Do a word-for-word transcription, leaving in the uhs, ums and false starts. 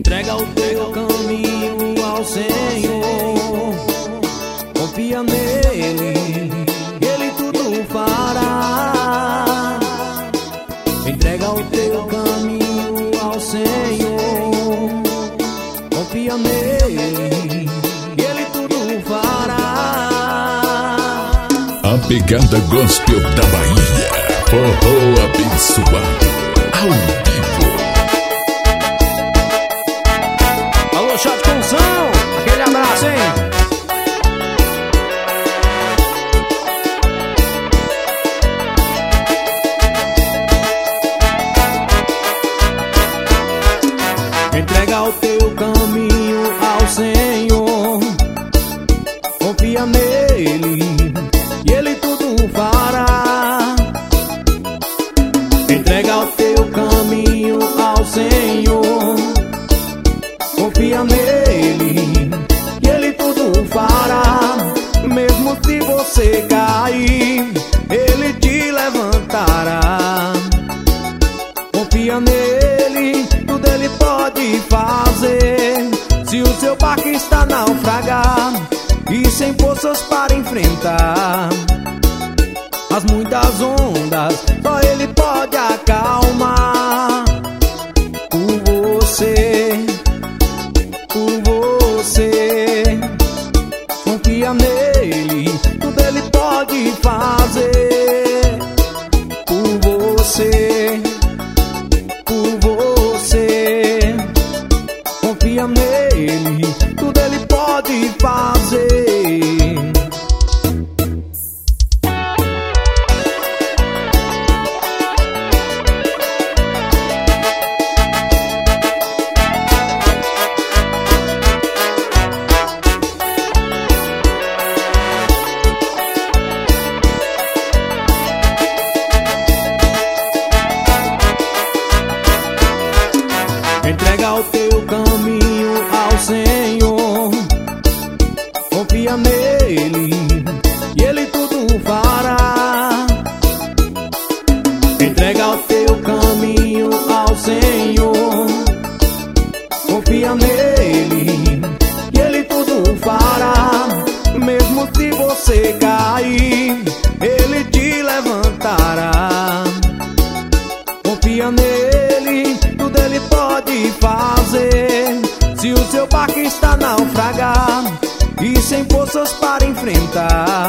Entrega o teu caminho ao Senhor, confia nele, ele tudo fará. Entrega o teu caminho ao Senhor, confia nele, ele tudo fará. A pegada gospel da Bahia, forró abençoado, ao vivo. Alô, Chat Função, aquele abraço, hein? Entrega o teu caminho ao Senhor, confia nele e ele tudo fará. Entrega o teu caminho ao Senhor, confia nele e ele tudo fará. Mesmo se você cair, ele te levantará. Confia nele, tudo ele pode fazer. Se o seu barco está a naufragar e sem forças para enfrentar as muitas ondas, só ele pode acalmar. Por você, por você, confia nele, tudo ele pode fazer. Por você, por você, confia nele, tudo ele pode fazer. Entrega o teu caminho ao Senhor, confia nele e ele tudo fará. Entrega o teu caminho ao Senhor, confia nele e ele tudo fará. Mesmo se você cair, ele te levantará. Confia nele, tudo ele pode fazer. Se o seu barco está a naufragar e sem forças para enfrentar